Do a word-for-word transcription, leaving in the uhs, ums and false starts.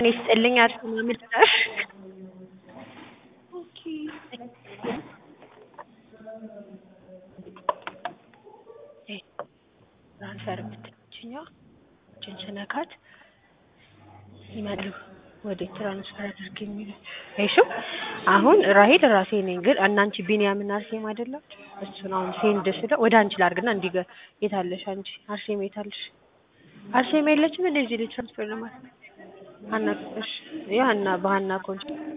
ይስጥልኝ አርሴማ ምድር ኦኬ ኤ ትራንስፈር የምትችኛዋ እችን ስነካት ይመጣሉ ወደ ትራንስፈር አድርግ የሚለው አይሹ አሁን ራሄል ራሴ ነኝ ግን እናንቺ ቢኒያም እና አርሴማ አይደላችሁ እሱን አሁን ሴንድ ስለው ወደ አንቺ ላድርግና እንዲገ የት አለሽ አንቺ አርሴማ የት አለሽ አርሴማ የለችም እንደዚህ ልጅ ትራንስፈር ለማድረግ ሀና እሺ ያና በሀና ኮንት